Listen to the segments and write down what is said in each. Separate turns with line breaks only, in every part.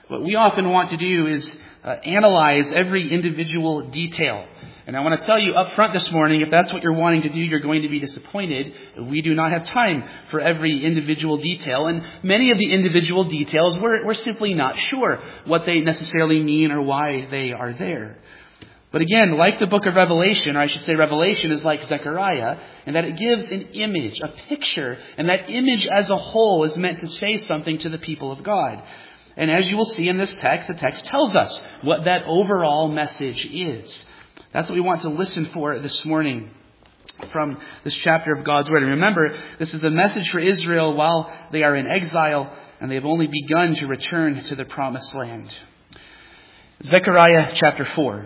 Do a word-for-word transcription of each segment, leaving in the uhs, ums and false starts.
What we often want to do is uh, analyze every individual detail. And I want to tell you up front this morning, if that's what you're wanting to do, you're going to be disappointed. We do not have time for every individual detail. And many of the individual details, we're, we're simply not sure what they necessarily mean or why they are there. But again, like the book of Revelation, or I should say Revelation is like Zechariah, in that it gives an image, a picture, and that image as a whole is meant to say something to the people of God. And as you will see in this text, the text tells us what that overall message is. That's what we want to listen for this morning from this chapter of God's Word. And remember, this is a message for Israel while they are in exile and they've only begun to return to the promised land. Zechariah chapter four.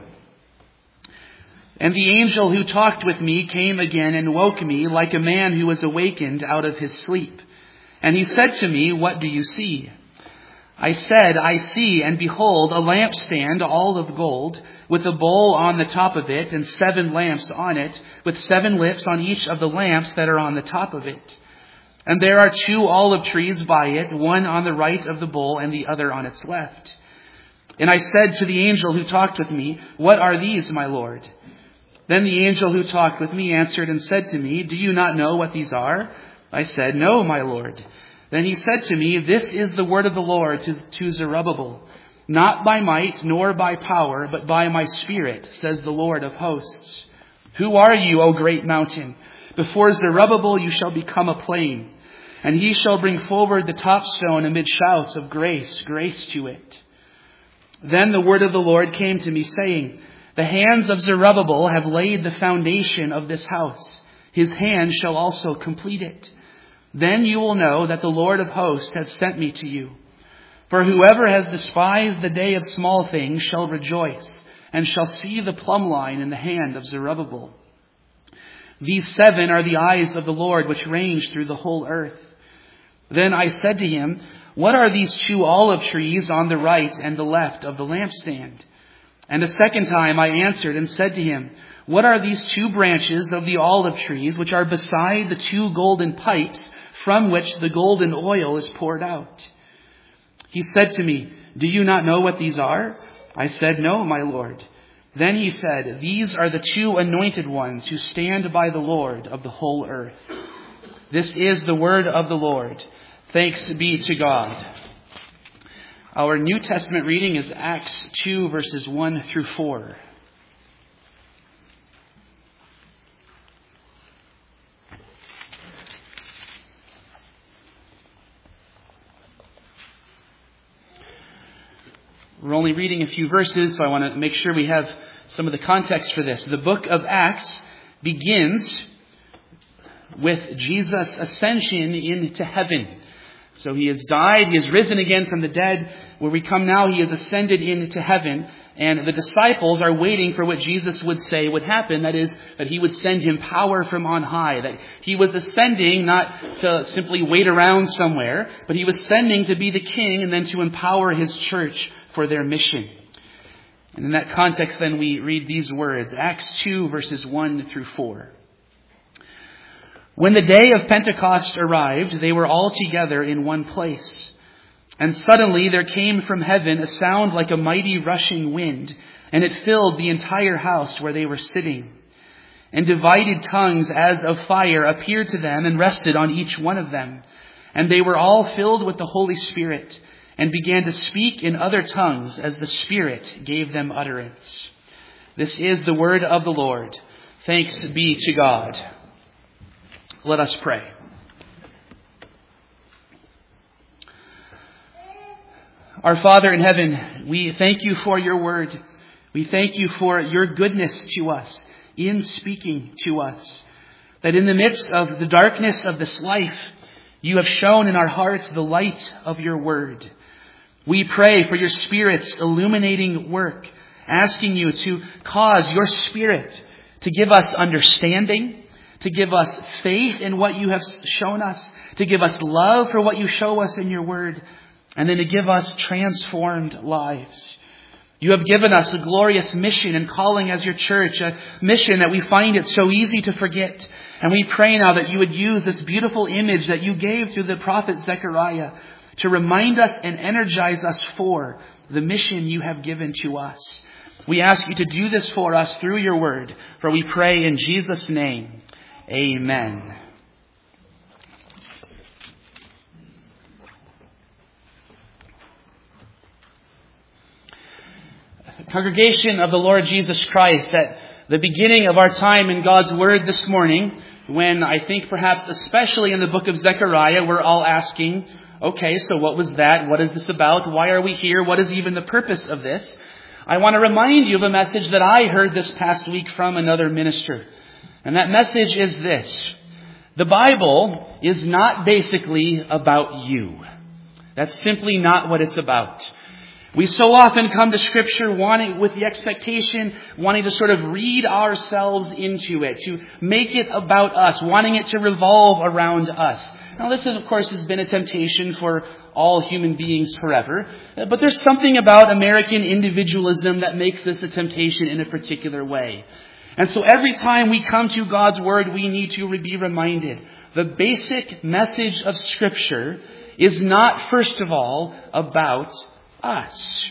And the angel who talked with me came again and woke me like a man who was awakened out of his sleep. And he said to me, "What do you see?" I said, "I see, and behold, a lampstand all of gold, with a bowl on the top of it, and seven lamps on it, with seven lips on each of the lamps that are on the top of it. And there are two olive trees by it, one on the right of the bowl and the other on its left." And I said to the angel who talked with me, "What are these, my Lord?" Then the angel who talked with me answered and said to me, "Do you not know what these are?" I said, "No, my Lord." Then he said to me, "This is the word of the Lord to, to Zerubbabel. Not by might nor by power, but by my Spirit, says the Lord of hosts. Who are you, O great mountain? Before Zerubbabel you shall become a plain, and he shall bring forward the top stone amid shouts of grace, grace to it." Then the word of the Lord came to me, saying, "The hands of Zerubbabel have laid the foundation of this house. His hand shall also complete it. Then you will know that the Lord of hosts has sent me to you. For whoever has despised the day of small things shall rejoice, and shall see the plumb line in the hand of Zerubbabel. These seven are the eyes of the Lord which range through the whole earth." Then I said to him, "What are these two olive trees on the right and the left of the lampstand?" And a second time I answered and said to him, "What are these two branches of the olive trees which are beside the two golden pipes from which the golden oil is poured out?" He said to me, "Do you not know what these are?" I said, "No, my Lord." Then he said, "These are the two anointed ones who stand by the Lord of the whole earth." This is the word of the Lord. Thanks be to God. Our New Testament reading is Acts two, verses one through four. We're only reading a few verses, so I want to make sure we have some of the context for this. The book of Acts begins with Jesus' ascension into heaven. So he has died, he has risen again from the dead. Where we come now, he has ascended into heaven. And the disciples are waiting for what Jesus would say would happen. That is, that he would send him power from on high. That he was ascending not to simply wait around somewhere, but he was ascending to be the king and then to empower his church for their mission. And in that context, then we read these words, Acts two, verses one through four. When the day of Pentecost arrived, they were all together in one place. And suddenly there came from heaven a sound like a mighty rushing wind, and it filled the entire house where they were sitting. And divided tongues as of fire appeared to them and rested on each one of them. And they were all filled with the Holy Spirit and began to speak in other tongues as the Spirit gave them utterance. This is the word of the Lord. Thanks be to God. Let us pray. Our Father in heaven, we thank you for your word. We thank you for your goodness to us in speaking to us. That in the midst of the darkness of this life, you have shown in our hearts the light of your word. We pray for your Spirit's illuminating work, asking you to cause your Spirit to give us understanding, to give us faith in what you have shown us, to give us love for what you show us in your word, and then to give us transformed lives. You have given us a glorious mission and calling as your church, a mission that we find it so easy to forget. And we pray now that you would use this beautiful image that you gave through the prophet Zechariah. to remind us and energize us for the mission you have given to us. We ask you to do this for us through your word, for we pray in Jesus' name. Amen. Congregation of the Lord Jesus Christ, at the beginning of our time in God's Word this morning, when I think perhaps especially in the book of Zechariah, we're all asking, okay, so what was that? What is this about? Why are we here? What is even the purpose of this? I want to remind you of a message that I heard this past week from another minister. And that message is this: the Bible is not basically about you. That's simply not what it's about. We so often come to Scripture wanting, with the expectation, wanting to sort of read ourselves into it, to make it about us, wanting it to revolve around us. Now this, is, of course, has been a temptation for all human beings forever. But there's something about American individualism that makes this a temptation in a particular way. And so every time we come to God's Word, we need to be reminded the basic message of Scripture is not, first of all, about us.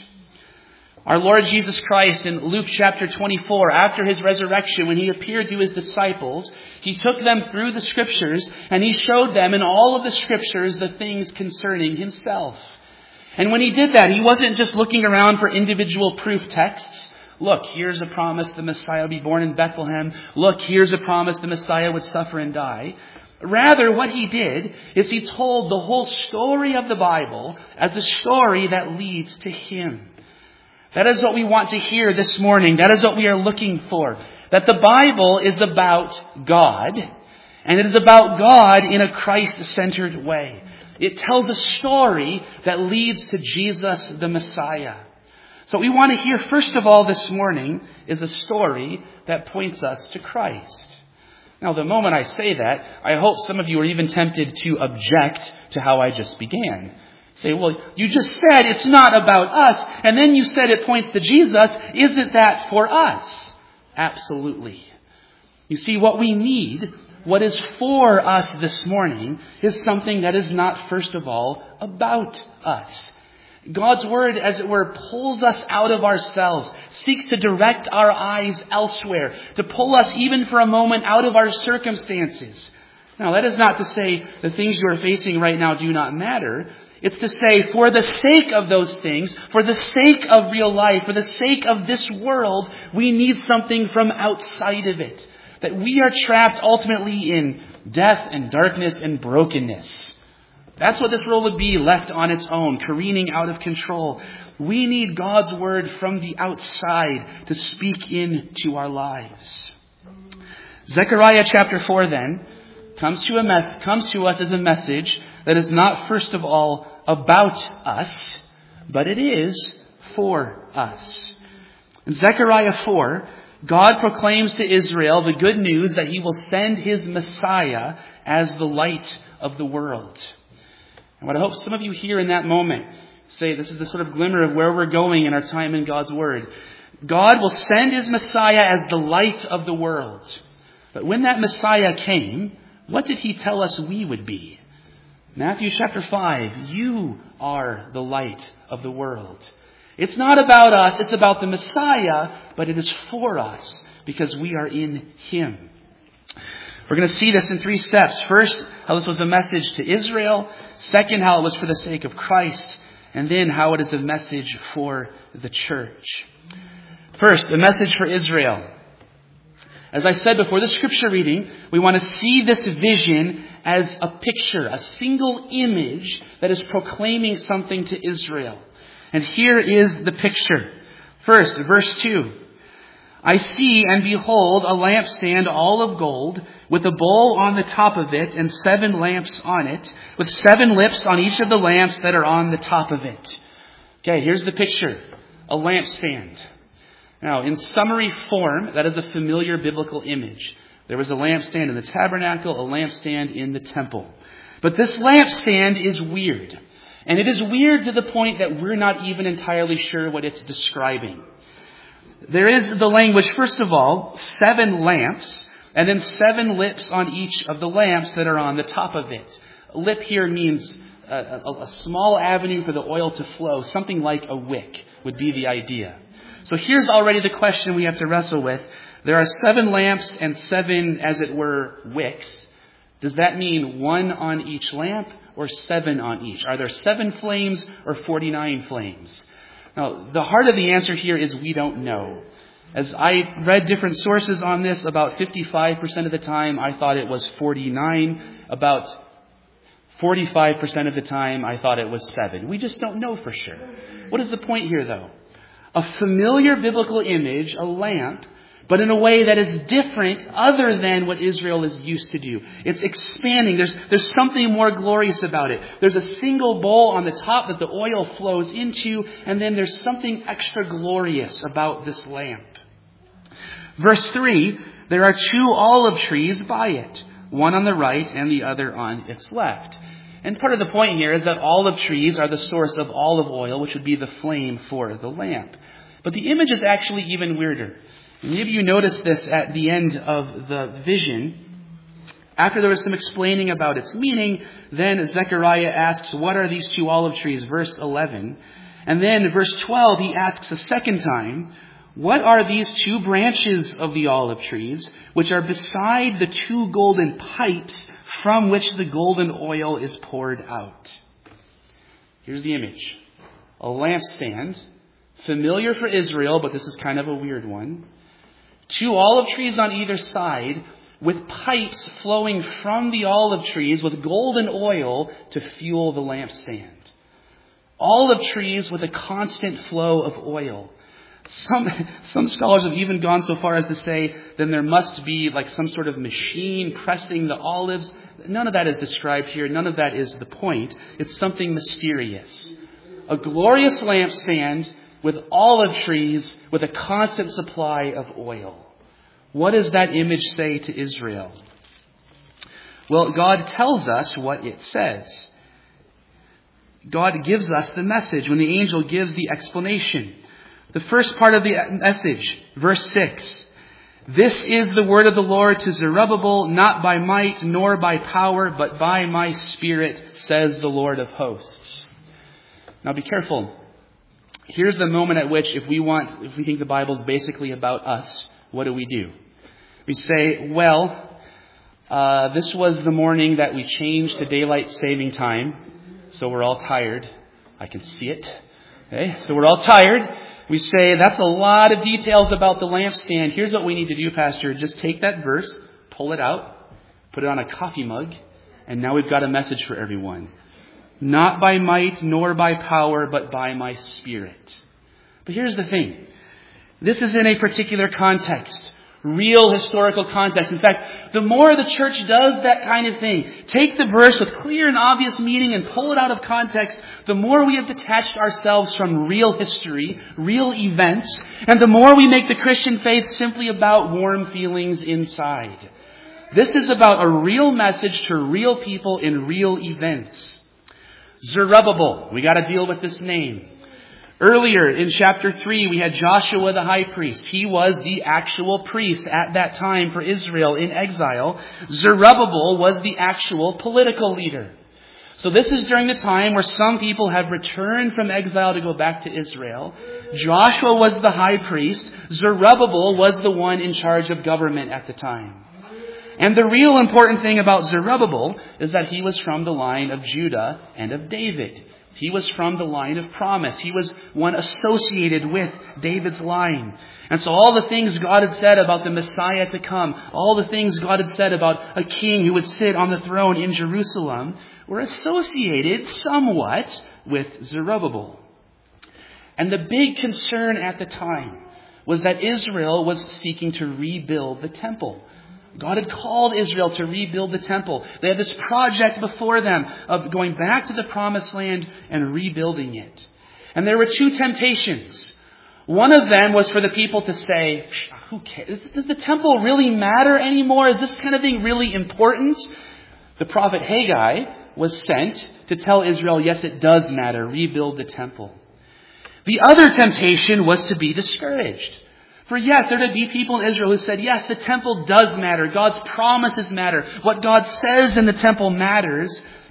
Our Lord Jesus Christ in Luke chapter twenty-four, after His resurrection, when He appeared to His disciples, He took them through the Scriptures and He showed them in all of the Scriptures the things concerning Himself. And when He did that, He wasn't just looking around for individual proof texts. Look, here's a promise the Messiah would be born in Bethlehem. Look, here's a promise the Messiah would suffer and die. Rather, what He did is He told the whole story of the Bible as a story that leads to Him. That is what we want to hear this morning. That is what we are looking for. That the Bible is about God, and it is about God in a Christ-centered way. It tells a story that leads to Jesus the Messiah. So what we want to hear first of all this morning is a story that points us to Christ. Now, the moment I say that, I hope some of you are even tempted to object to how I just began. Say, well, you just said it's not about us, and then you said it points to Jesus. Isn't that for us? Absolutely. You see, what we need, what is for us this morning, is something that is not, first of all, about us. God's Word, as it were, pulls us out of ourselves, seeks to direct our eyes elsewhere, to pull us even for a moment out of our circumstances. Now, that is not to say the things you are facing right now do not matter. It's to say, for the sake of those things, for the sake of real life, for the sake of this world, we need something from outside of it. That we are trapped ultimately in death and darkness and brokenness. That's what this world would be, left on its own, careening out of control. We need God's Word from the outside to speak into our lives. Zechariah chapter four then comes to a mess, comes to us as a message that is not first of all about us, but it is for us. In Zechariah four, God proclaims to Israel the good news that He will send His Messiah as the light of the world. And what I hope some of you hear in that moment say, this is the sort of glimmer of where we're going in our time in God's Word. God will send His Messiah as the light of the world. But when that Messiah came, what did He tell us we would be? Matthew chapter five, you are the light of the world. It's not about us, it's about the Messiah, but it is for us because we are in Him. We're going to see this in three steps. First, how this was a message to Israel. Second, how it was for the sake of Christ. And then how it is a message for the church. First, a message for Israel. As I said before, the scripture reading, we want to see this vision as a picture, a single image that is proclaiming something to Israel. And here is the picture. First, verse two. I see and behold a lampstand all of gold, with a bowl on the top of it and seven lamps on it, with seven lips on each of the lamps that are on the top of it. Okay, here's the picture. A lampstand. Now, in summary form, that is a familiar biblical image. There was a lampstand in the tabernacle, a lampstand in the temple. But this lampstand is weird. And it is weird to the point that we're not even entirely sure what it's describing. There is the language, first of all, seven lamps, and then seven lips on each of the lamps that are on the top of it. Lip here means a, a, a small avenue for the oil to flow, something like a wick would be the idea. So here's already the question we have to wrestle with. There are seven lamps and seven, as it were, wicks. Does that mean one on each lamp or seven on each? Are there seven flames or forty-nine flames? Now, the heart of the answer here is we don't know. As I read different sources on this, about fifty-five percent of the time I thought it was forty-nine. About forty-five percent of the time I thought it was seven. We just don't know for sure. What is the point here, though? A familiar biblical image, a lamp, but in a way that is different other than what Israel is used to do. It's expanding. There's, there's something more glorious about it. There's a single bowl on the top that the oil flows into, and then there's something extra glorious about this lamp. Verse three, there are two olive trees by it, one on the right and the other on its left. And part of the point here is that olive trees are the source of olive oil, which would be the flame for the lamp. But the image is actually even weirder. Maybe you noticed this at the end of the vision. After there was some explaining about its meaning, then Zechariah asks, what are these two olive trees? Verse eleven. And then verse twelve, he asks a second time, what are these two branches of the olive trees, which are beside the two golden pipes from which the golden oil is poured out? Here's the image. A lampstand, familiar for Israel, but this is kind of a weird one. Two olive trees on either side with pipes flowing from the olive trees with golden oil to fuel the lampstand. Olive trees with a constant flow of oil. Some some scholars have even gone so far as to say then there must be like some sort of machine pressing the olives. None of that is described here. None of that is the point. It's something mysterious. A glorious lampstand with olive trees with a constant supply of oil. What does that image say to Israel? Well, God tells us what it says. God gives us the message when the angel gives the explanation. The first part of the message, verse six. This is the word of the Lord to Zerubbabel, not by might nor by power, but by my Spirit, says the Lord of hosts. Now be careful. Here's the moment at which if we want, if we think the Bible's basically about us, what do we do? We say, well, uh, this was the morning that we changed to daylight saving time, so we're all tired. I can see it. Okay, so we're all tired. We say, that's a lot of details about the lampstand. Here's what we need to do, Pastor. Just take that verse, pull it out, put it on a coffee mug, and now we've got a message for everyone. Not by might nor by power, but by my Spirit. But here's the thing. This is in a particular context. Real historical context. In fact, the more the church does that kind of thing, take the verse with clear and obvious meaning and pull it out of context, the more we have detached ourselves from real history, real events, and the more we make the Christian faith simply about warm feelings inside. This is about a real message to real people in real events. Zerubbabel. We got to deal with this name. Earlier in chapter three, we had Joshua the high priest. He was the actual priest at that time for Israel in exile. Zerubbabel was the actual political leader. So this is during the time where some people have returned from exile to go back to Israel. Joshua was the high priest. Zerubbabel was the one in charge of government at the time. And the real important thing about Zerubbabel is that he was from the line of Judah and of David. He was from the line of promise. He was one associated with David's line. And so all the things God had said about the Messiah to come, all the things God had said about a king who would sit on the throne in Jerusalem, were associated somewhat with Zerubbabel. And the big concern at the time was that Israel was seeking to rebuild the temple. God had called Israel to rebuild the temple. They had this project before them of going back to the promised land and rebuilding it. And there were two temptations. One of them was for the people to say, who cares? Does the temple really matter anymore? Is this kind of thing really important? The prophet Haggai was sent to tell Israel, yes, it does matter. Rebuild the temple. The other temptation was to be discouraged. For yes, there would be people in Israel who said, yes, the temple does matter. God's promises matter. What God says in the temple matters.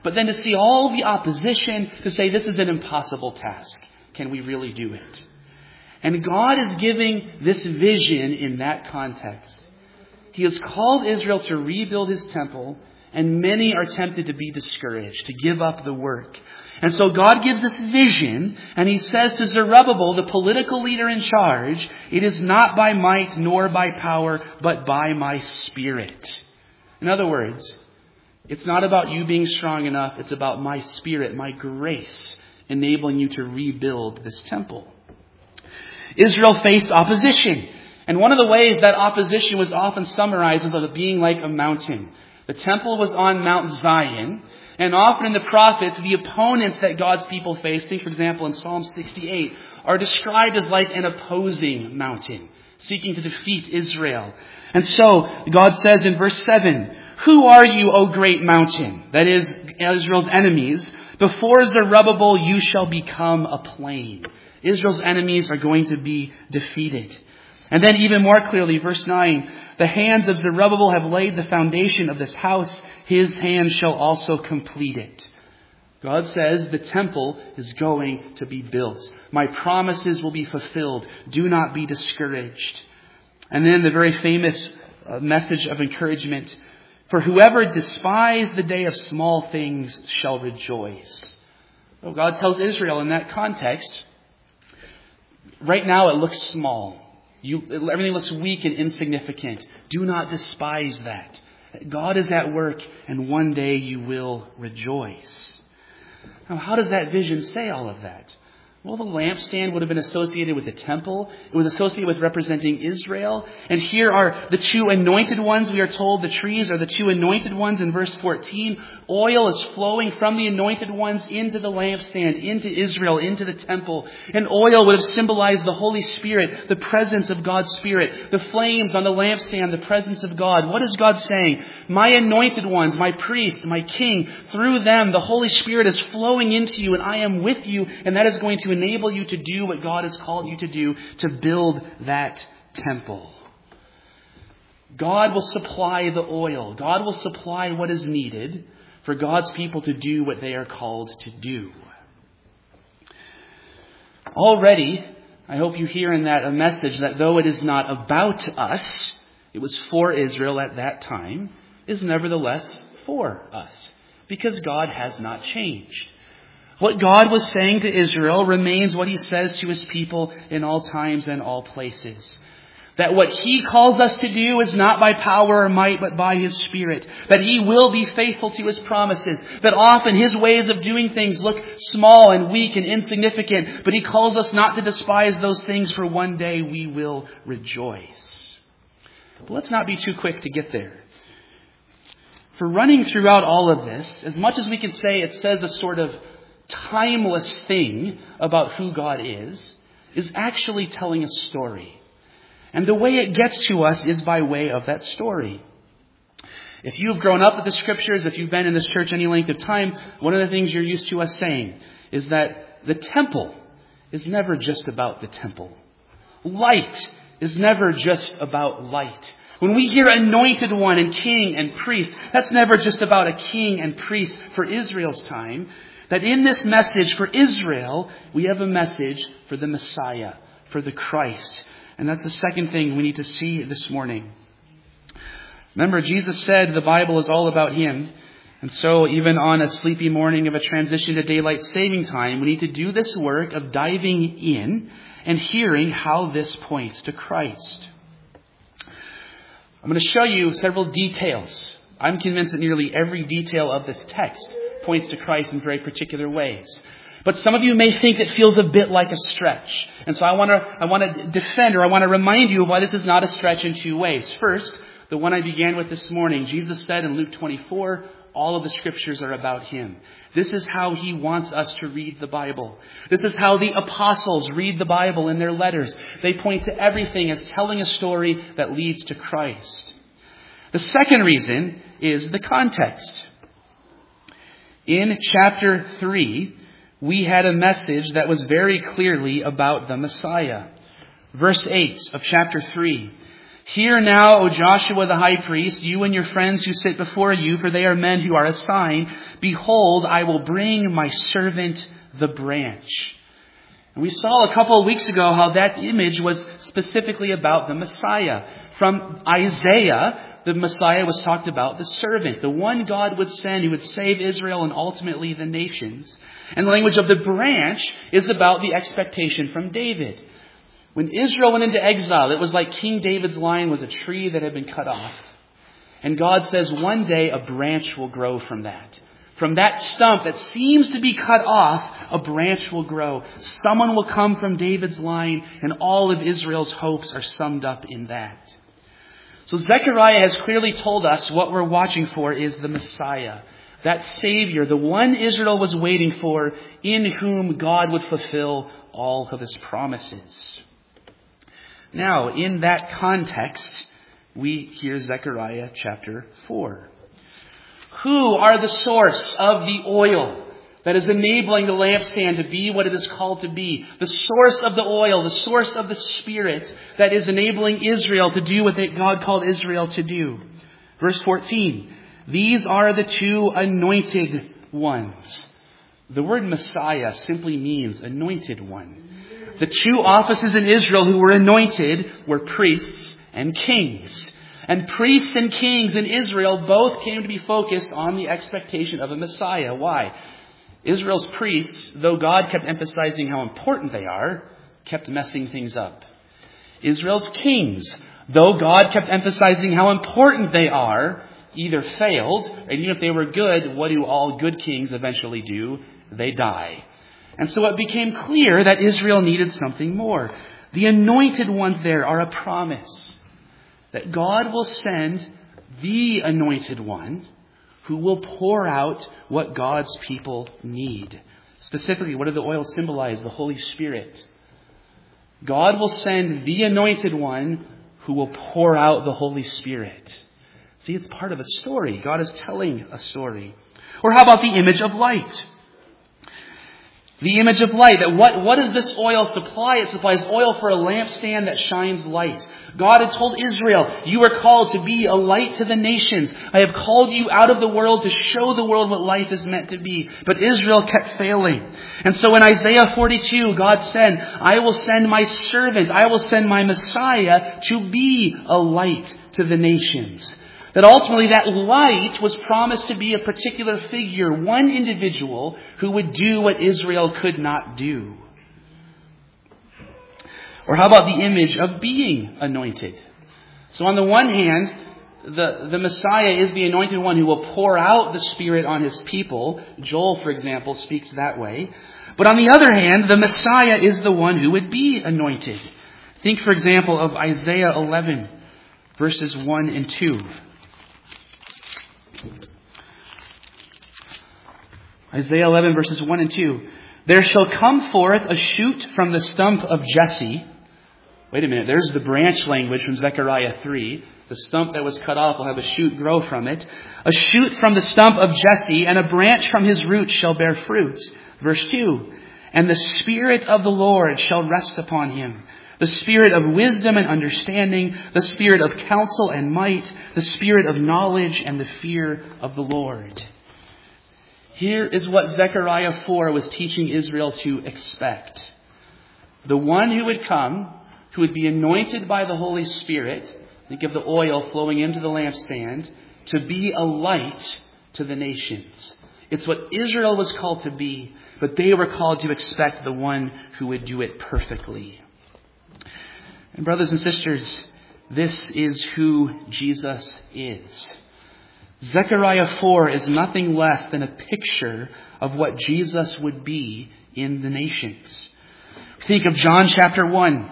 But then to see all the opposition, to say this is an impossible task. Can we really do it? And God is giving this vision in that context. He has called Israel to rebuild His temple, and many are tempted to be discouraged, to give up the work. And so God gives this vision, and He says to Zerubbabel, the political leader in charge, it is not by might nor by power, but by my Spirit. In other words, it's not about you being strong enough. It's about my Spirit, my grace, enabling you to rebuild this temple. Israel faced opposition. And one of the ways that opposition was often summarized as being like a mountain. The temple was on Mount Zion. And often in the prophets, the opponents that God's people faced, think for example in Psalm sixty-eight, are described as like an opposing mountain, seeking to defeat Israel. And so God says in verse seven, who are you, O great mountain? That is Israel's enemies. Before Zerubbabel you shall become a plain. Israel's enemies are going to be defeated. And then even more clearly, verse nine, the hands of Zerubbabel have laid the foundation of this house. His hand shall also complete it. God says the temple is going to be built. My promises will be fulfilled. Do not be discouraged. And then the very famous uh, message of encouragement. For whoever despised the day of small things shall rejoice. So God tells Israel in that context, right now it looks small. You, everything looks weak and insignificant. Do not despise that. God is at work, and one day you will rejoice. Now, how does that vision say all of that? Well, the lampstand would have been associated with the temple. It was associated with representing Israel. And here are the two anointed ones. We are told the trees are the two anointed ones in verse fourteen. Oil is flowing from the anointed ones into the lampstand, into Israel, into the temple. And oil would have symbolized the Holy Spirit, the presence of God's Spirit. The flames on the lampstand, the presence of God. What is God saying? My anointed ones, my priest, my king, through them the Holy Spirit is flowing into you, and I am with you, and that is going to enable you to do what God has called you to do, to build that temple. God will supply the oil. God will supply what is needed for God's people to do what they are called to do. Already, I hope you hear in that a message that though it is not about us, it was for Israel at that time, is nevertheless for us, because God has not changed. What God was saying to Israel remains what He says to His people in all times and all places. That what He calls us to do is not by power or might, but by His Spirit. That He will be faithful to His promises. That often His ways of doing things look small and weak and insignificant. But He calls us not to despise those things, for one day we will rejoice. But let's not be too quick to get there. For running throughout all of this, as much as we can say it says a sort of timeless thing about who God is, is actually telling a story. And the way it gets to us is by way of that story. If you've grown up with the Scriptures, if you've been in this church any length of time, one of the things you're used to us saying is that the temple is never just about the temple. Light is never just about light. When we hear anointed one and king and priest, that's never just about a king and priest for Israel's time. That in this message for Israel, we have a message for the Messiah, for the Christ. And that's the second thing we need to see this morning. Remember, Jesus said the Bible is all about Him. And so even on a sleepy morning of a transition to daylight saving time, we need to do this work of diving in and hearing how this points to Christ. I'm going to show you several details. I'm convinced that nearly every detail of this text points to Christ in very particular ways. But some of you may think it feels a bit like a stretch. And so I want to I want to defend or I want to remind you of why this is not a stretch in two ways. First, the one I began with this morning. Jesus said in Luke twenty-four, all of the Scriptures are about Him. This is how He wants us to read the Bible. This is how the apostles read the Bible in their letters. They point to everything as telling a story that leads to Christ. The second reason is the context. In chapter three, we had a message that was very clearly about the Messiah. Verse eight of chapter three. Hear now, O Joshua the high priest, you and your friends who sit before you, for they are men who are a sign. Behold, I will bring my servant the branch. And we saw a couple of weeks ago how that image was specifically about the Messiah. From Isaiah, the Messiah was talked about, the servant, the one God would send who would save Israel and ultimately the nations. And the language of the branch is about the expectation from David. When Israel went into exile, it was like King David's line was a tree that had been cut off. And God says one day a branch will grow from that. From that stump that seems to be cut off, a branch will grow. Someone will come from David's line, and all of Israel's hopes are summed up in that. So Zechariah has clearly told us what we're watching for is the Messiah. That Savior, the one Israel was waiting for, in whom God would fulfill all of His promises. Now, in that context, we hear Zechariah chapter four. Who are the source of the oil that is enabling the lampstand to be what it is called to be? The source of the oil, the source of the Spirit that is enabling Israel to do what God called Israel to do. Verse fourteen, these are the two anointed ones. The word Messiah simply means anointed one. The two offices in Israel who were anointed were priests and kings. And priests and kings in Israel both came to be focused on the expectation of a Messiah. Why? Israel's priests, though God kept emphasizing how important they are, kept messing things up. Israel's kings, though God kept emphasizing how important they are, either failed, and even if they were good, what do all good kings eventually do? They die. And so it became clear that Israel needed something more. The anointed ones there are a promise that God will send the anointed one who will pour out what God's people need. Specifically, what do the oils symbolize? The Holy Spirit. God will send the anointed one who will pour out the Holy Spirit. See, it's part of a story. God is telling a story. Or how about the image of light? The image of light. That what, what does this oil supply? It supplies oil for a lampstand that shines light. God had told Israel, you are called to be a light to the nations. I have called you out of the world to show the world what life is meant to be. But Israel kept failing. And so in Isaiah forty-two, God said, I will send my servant, I will send my Messiah to be a light to the nations. That ultimately that light was promised to be a particular figure, one individual who would do what Israel could not do. Or how about the image of being anointed? So on the one hand, the, the Messiah is the anointed one who will pour out the Spirit on His people. Joel, for example, speaks that way. But on the other hand, the Messiah is the one who would be anointed. Think, for example, of Isaiah eleven, verses one and two. Isaiah eleven, verses one and two. There shall come forth a shoot from the stump of Jesse. Wait a minute, there's the branch language from Zechariah three. The stump that was cut off will have a shoot grow from it. A shoot from the stump of Jesse, and a branch from his root shall bear fruit. Verse two. And the Spirit of the Lord shall rest upon him. The Spirit of wisdom and understanding, the Spirit of counsel and might, the Spirit of knowledge and the fear of the Lord. Here is what Zechariah four was teaching Israel to expect. The one who would come, who would be anointed by the Holy Spirit, think of the oil flowing into the lampstand, to be a light to the nations. It's what Israel was called to be, but they were called to expect the one who would do it perfectly. And brothers and sisters, this is who Jesus is. Zechariah four is nothing less than a picture of what Jesus would be in the nations. Think of John chapter one.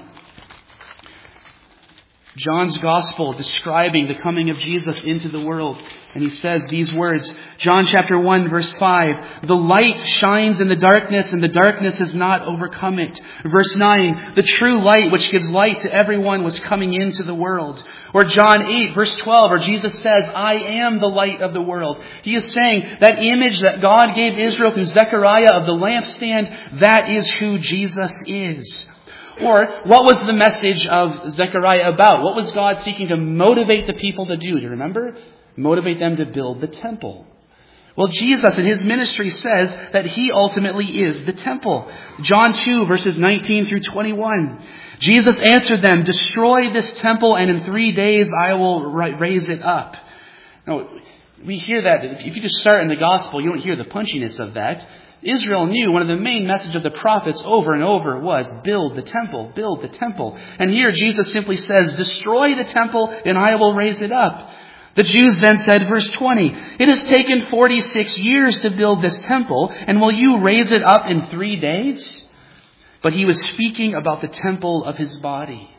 John's gospel describing the coming of Jesus into the world. And he says these words, John chapter one, verse five, the light shines in the darkness, and the darkness has not overcome it. Verse nine, the true light which gives light to everyone was coming into the world. Or John eight, verse twelve, where Jesus says, I am the light of the world. He is saying that image that God gave Israel through Zechariah of the lampstand, that is who Jesus is. Or what was the message of Zechariah about? What was God seeking to motivate the people to do? Do you remember? Motivate them to build the temple. Well, Jesus in his ministry says that he ultimately is the temple. John two, verses nineteen through twenty-one. Jesus answered them, "Destroy this temple, and in three days I will raise it up." Now, we hear that. If you just start in the gospel, you don't hear the punchiness of that. Israel knew one of the main messages of the prophets over and over was, build the temple, build the temple. And here Jesus simply says, destroy the temple and I will raise it up. The Jews then said, verse twenty, "It has taken forty-six years to build this temple, and will you raise it up in three days? But he was speaking about the temple of his body.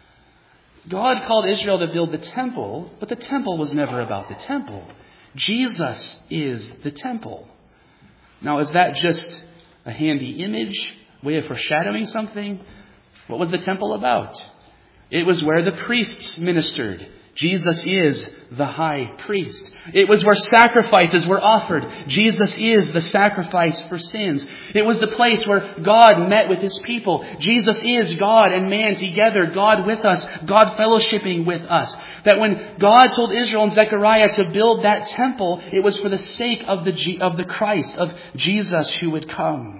God called Israel to build the temple, but the temple was never about the temple. Jesus is the temple. Now, is that just a handy image, way of foreshadowing something? What was the temple about? It was where the priests ministered. Jesus is the high priest. It was where sacrifices were offered. Jesus is the sacrifice for sins. It was the place where God met with his people. Jesus is God and man together, God with us, God fellowshipping with us. That when God told Israel and Zechariah to build that temple, it was for the sake of the, of the Christ, of Jesus who would come.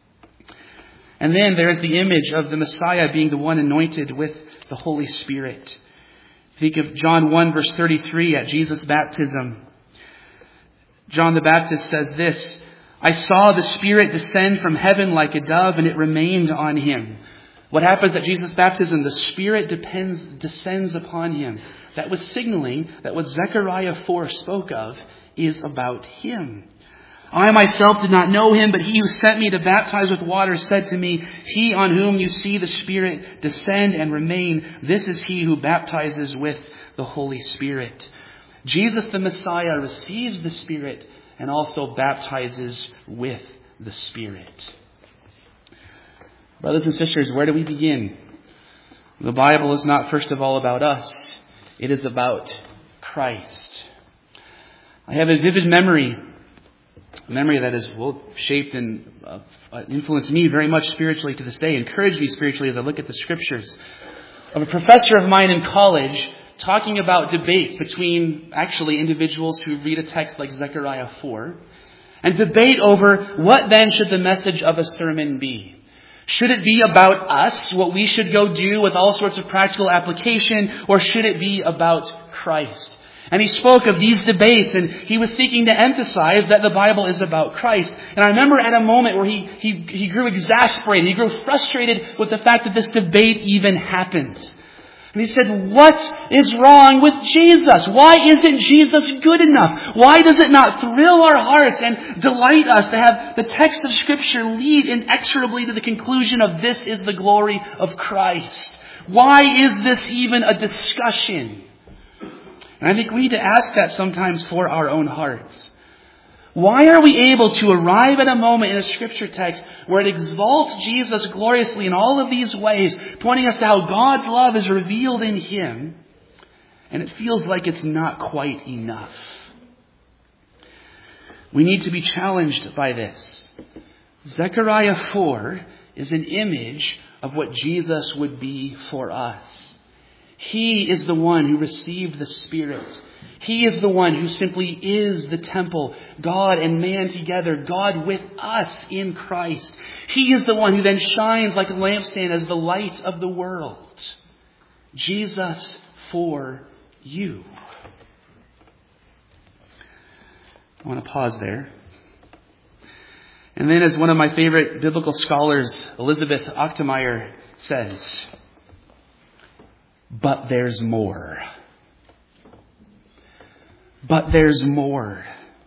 And then there's the image of the Messiah being the one anointed with the Holy Spirit. Think of John one verse thirty-three at Jesus' baptism. John the Baptist says this, "I saw the Spirit descend from heaven like a dove, and it remained on him." What happens at Jesus' baptism? The Spirit depends, descends upon him. That was signaling that what Zechariah four spoke of is about him. "I myself did not know him, but he who sent me to baptize with water said to me, 'He on whom you see the Spirit descend and remain, this is he who baptizes with the Holy Spirit.'" Jesus the Messiah receives the Spirit and also baptizes with the Spirit. Brothers and sisters, where do we begin? The Bible is not first of all about us. It is about Christ. I have a vivid memory A memory that has well, shaped and uh, influenced me very much spiritually to this day, encouraged me spiritually as I look at the scriptures, of a professor of mine in college talking about debates between actually individuals who read a text like Zechariah four and debate over what then should the message of a sermon be. Should it be about us, what we should go do with all sorts of practical application, or should it be about Christ? And he spoke of these debates, and he was seeking to emphasize that the Bible is about Christ. And I remember at a moment where he, he, he grew exasperated, he grew frustrated with the fact that this debate even happened. And he said, what is wrong with Jesus? Why isn't Jesus good enough? Why does it not thrill our hearts and delight us to have the text of Scripture lead inexorably to the conclusion of this is the glory of Christ? Why is this even a discussion? And I think we need to ask that sometimes for our own hearts. Why are we able to arrive at a moment in a scripture text where it exalts Jesus gloriously in all of these ways, pointing us to how God's love is revealed in him, and it feels like it's not quite enough? We need to be challenged by this. Zechariah four is an image of what Jesus would be for us. He is the one who received the Spirit. He is the one who simply is the temple, God and man together, God with us in Christ. He is the one who then shines like a lampstand as the light of the world. Jesus for you. I want to pause there. And then, as one of my favorite biblical scholars, Elizabeth Ochtemeyer, says, but there's more. But there's more.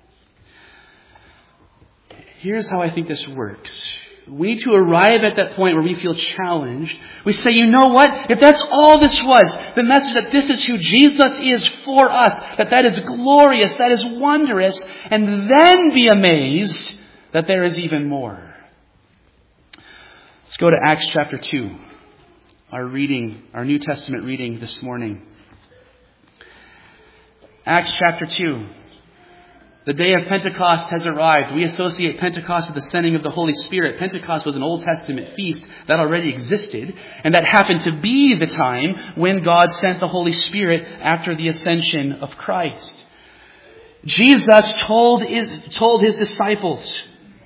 Here's how I think this works. We need to arrive at that point where we feel challenged. We say, you know what? If that's all this was, the message that this is who Jesus is for us, that that is glorious, that is wondrous, and then be amazed that there is even more. Let's go to Acts chapter two. Our reading, our New Testament reading this morning. Acts chapter two. The day of Pentecost has arrived. We associate Pentecost with the sending of the Holy Spirit. Pentecost was an Old Testament feast that already existed, and that happened to be the time when God sent the Holy Spirit after the ascension of Christ. Jesus told his, told his disciples,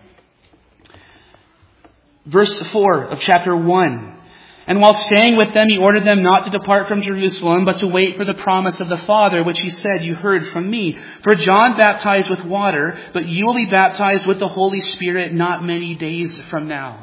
verse four of chapter one, "And while staying with them, he ordered them not to depart from Jerusalem, but to wait for the promise of the Father, which he said, 'You heard from me. For John baptized with water, but you will be baptized with the Holy Spirit not many days from now.'"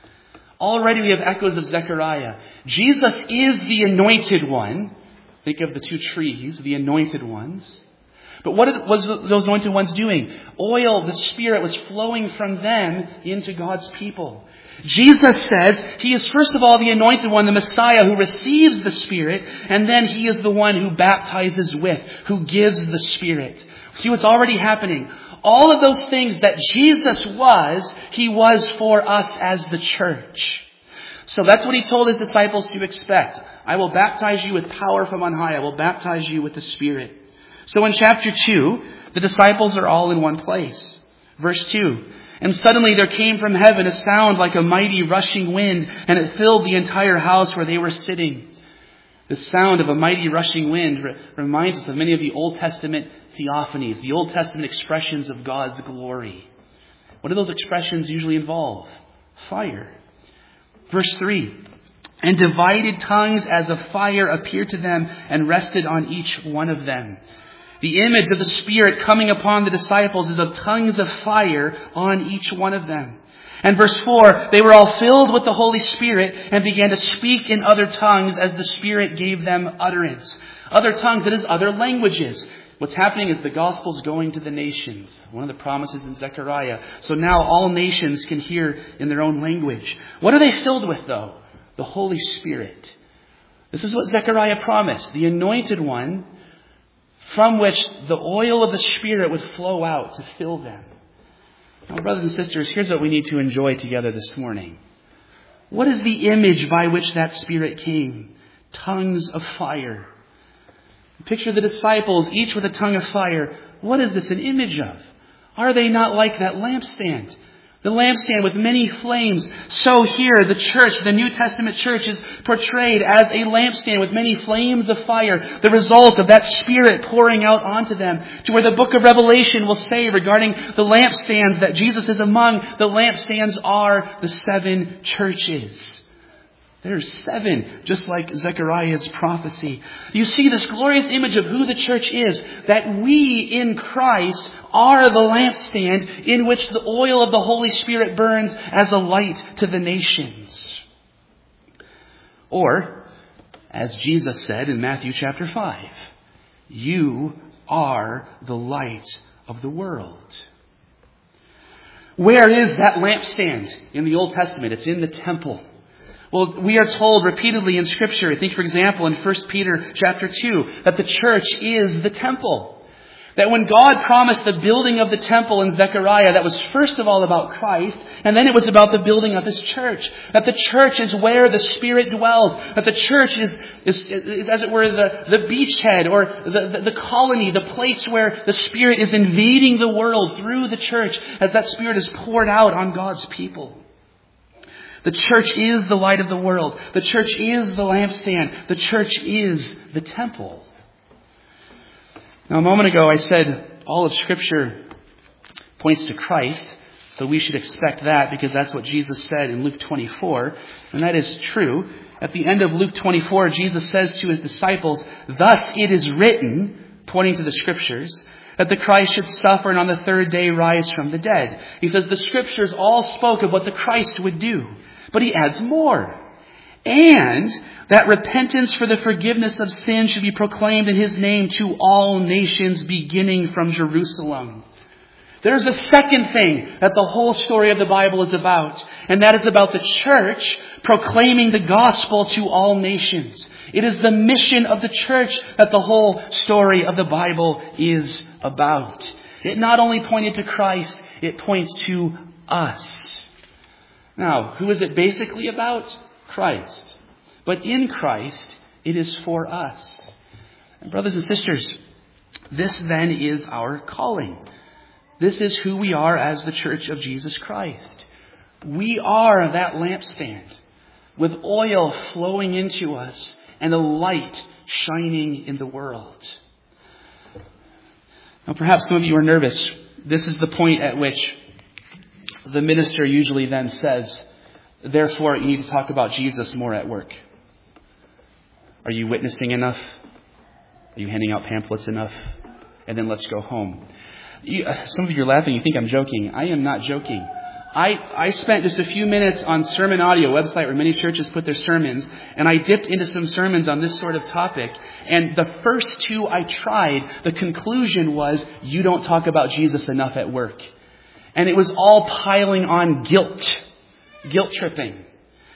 Already we have echoes of Zechariah. Jesus is the anointed one. Think of the two trees, the anointed ones. But what was those anointed ones doing? Oil, the Spirit, was flowing from them into God's people. Jesus says he is first of all the anointed one, the Messiah, who receives the Spirit, and then he is the one who baptizes with, who gives the Spirit. See what's already happening? All of those things that Jesus was, he was for us as the church. So that's what he told his disciples to expect. "I will baptize you with power from on high. I will baptize you with the Spirit." So in chapter two, the disciples are all in one place. Verse two, "And suddenly there came from heaven a sound like a mighty rushing wind, and it filled the entire house where they were sitting." The sound of a mighty rushing wind re- reminds us of many of the Old Testament theophanies, the Old Testament expressions of God's glory. What do those expressions usually involve? Fire. Verse three, "And divided tongues as of fire appeared to them and rested on each one of them." The image of the Spirit coming upon the disciples is of tongues of fire on each one of them. And verse four, "They were all filled with the Holy Spirit and began to speak in other tongues as the Spirit gave them utterance." Other tongues, that is, other languages. What's happening is the gospel's going to the nations. One of the promises in Zechariah. So now all nations can hear in their own language. What are they filled with, though? The Holy Spirit. This is what Zechariah promised. The anointed one, from which the oil of the Spirit would flow out to fill them. Now, brothers and sisters, here's what we need to enjoy together this morning. What is the image by which that Spirit came? Tongues of fire. Picture the disciples, each with a tongue of fire. What is this an image of? Are they not like that lampstand? The lampstand with many flames. So here, the church, the New Testament church, is portrayed as a lampstand with many flames of fire. The result of that Spirit pouring out onto them. To where the book of Revelation will say regarding the lampstands that Jesus is among, the lampstands are the seven churches. There's seven, just like Zechariah's prophecy. You see this glorious image of who the church is, that we in Christ are the lampstand in which the oil of the Holy Spirit burns as a light to the nations. Or, as Jesus said in Matthew chapter five, "You are the light of the world." Where is that lampstand in the Old Testament? It's in the temple. Well, we are told repeatedly in Scripture, I think, for example, in First Peter chapter two, that the church is the temple. That when God promised the building of the temple in Zechariah, that was first of all about Christ, and then it was about the building of His church. That the church is where the Spirit dwells. That the church is, is, is as it were, the, the beachhead or the, the, the colony, the place where the Spirit is invading the world through the church as that Spirit is poured out on God's people. The church is the light of the world. The church is the lampstand. The church is the temple. Now, a moment ago I said all of Scripture points to Christ, so we should expect that because that's what Jesus said in Luke twenty-four, and that is true. At the end of Luke twenty-four, Jesus says to His disciples, "Thus it is written," pointing to the Scriptures, "that the Christ should suffer and on the third day rise from the dead." He says the Scriptures all spoke of what the Christ would do. But He adds more. "And that repentance for the forgiveness of sin should be proclaimed in His name to all nations, beginning from Jerusalem." There's a second thing that the whole story of the Bible is about. And that is about the church proclaiming the gospel to all nations. It is the mission of the church that the whole story of the Bible is about. It not only pointed to Christ, it points to us. Now, who is it basically about? Christ. But in Christ, it is for us. And brothers and sisters, this then is our calling. This is who we are as the church of Jesus Christ. We are that lampstand with oil flowing into us and a light shining in the world. Now, perhaps some of you are nervous. This is the point at which the minister usually then says, therefore, you need to talk about Jesus more at work. Are you witnessing enough? Are you handing out pamphlets enough? And then let's go home. You, some of you are laughing. You think I'm joking. I am not joking. I, I spent just a few minutes on Sermon Audio, a website where many churches put their sermons, and I dipped into some sermons on this sort of topic. And the first two I tried, the conclusion was, you don't talk about Jesus enough at work. And it was all piling on guilt. Guilt tripping.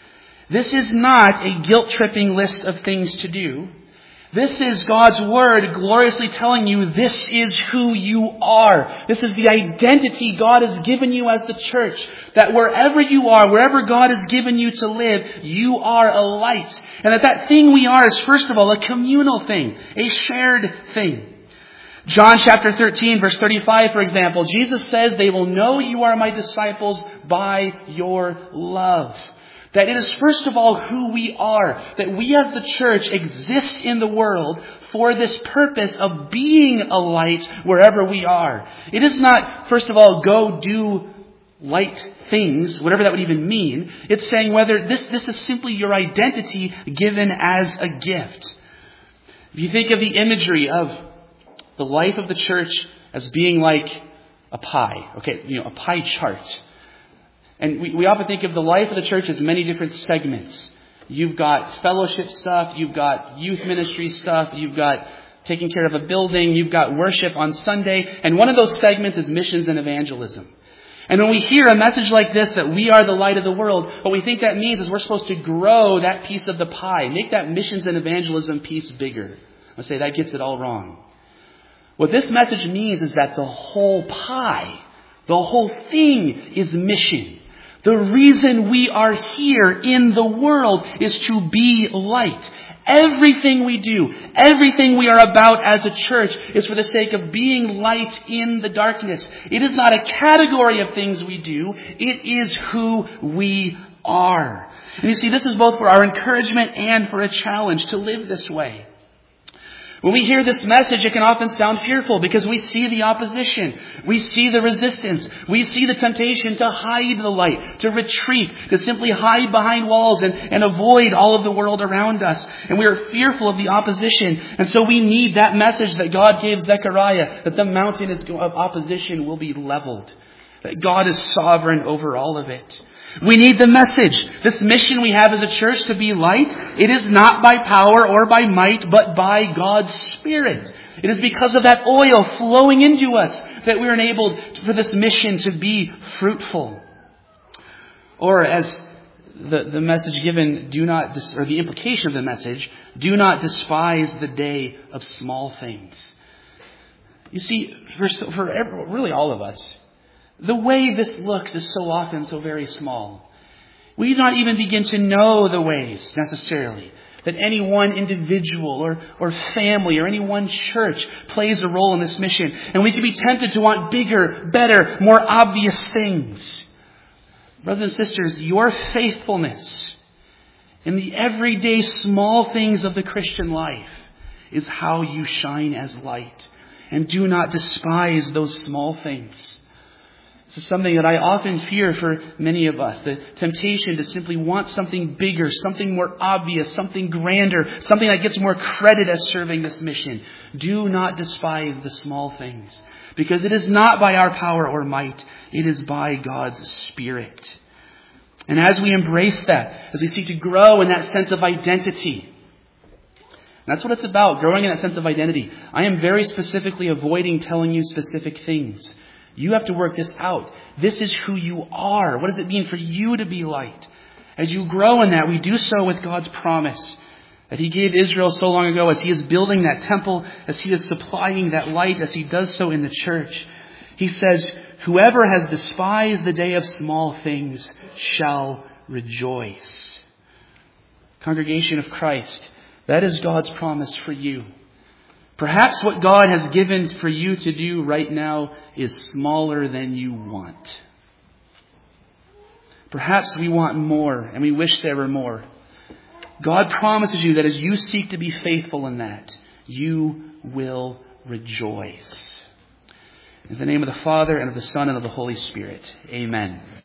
This is not a guilt tripping list of things to do. This is God's Word gloriously telling you this is who you are. This is the identity God has given you as the church. That wherever you are, wherever God has given you to live, you are a light. And that that thing we are is first of all a communal thing, a shared thing. John chapter thirteen verse thirty-five, for example, Jesus says, they will know you are my disciples by your love. That it is first of all who we are. That we as the church exist in the world for this purpose of being a light wherever we are. It is not, first of all, go do light things, whatever that would even mean. It's saying whether this, this is simply your identity given as a gift. If you think of the imagery of the life of the church as being like a pie, okay, you know, a pie chart. And we, we often think of the life of the church as many different segments. You've got fellowship stuff, you've got youth ministry stuff, you've got taking care of a building, you've got worship on Sunday, and one of those segments is missions and evangelism. And when we hear a message like this, that we are the light of the world, what we think that means is we're supposed to grow that piece of the pie, make that missions and evangelism piece bigger. I say that gets it all wrong. What this message means is that the whole pie, the whole thing is mission. The reason we are here in the world is to be light. Everything we do, everything we are about as a church is for the sake of being light in the darkness. It is not a category of things we do. It is who we are. And you see, this is both for our encouragement and for a challenge to live this way. When we hear this message, it can often sound fearful because we see the opposition. We see the resistance. We see the temptation to hide the light, to retreat, to simply hide behind walls and, and avoid all of the world around us. And we are fearful of the opposition. And so we need that message that God gave Zechariah, that the mountain of opposition will be leveled. That God is sovereign over all of it. We need the message. This mission we have as a church to be light, it is not by power or by might, but by God's Spirit. It is because of that oil flowing into us that we're enabled for this mission to be fruitful. Or as the, the message given, do not, or the implication of the message, do not despise the day of small things. You see, for, for every, really all of us, the way this looks is so often so very small. We do not even begin to know the ways necessarily that any one individual or, or family or any one church plays a role in this mission. And we can be tempted to want bigger, better, more obvious things. Brothers and sisters, your faithfulness in the everyday small things of the Christian life is how you shine as light. And do not despise those small things. This is something that I often fear for many of us. The temptation to simply want something bigger, something more obvious, something grander, something that gets more credit as serving this mission. Do not despise the small things. Because it is not by our power or might. It is by God's Spirit. And as we embrace that, as we seek to grow in that sense of identity, that's what it's about, growing in that sense of identity. I am very specifically avoiding telling you specific things. You have to work this out. This is who you are. What does it mean for you to be light? As you grow in that, we do so with God's promise that He gave Israel so long ago as He is building that temple, as He is supplying that light, as He does so in the church. He says, whoever has despised the day of small things shall rejoice. Congregation of Christ, that is God's promise for you. Perhaps what God has given for you to do right now is smaller than you want. Perhaps we want more and we wish there were more. God promises you that as you seek to be faithful in that, you will rejoice. In the name of the Father, and of the Son, and of the Holy Spirit. Amen.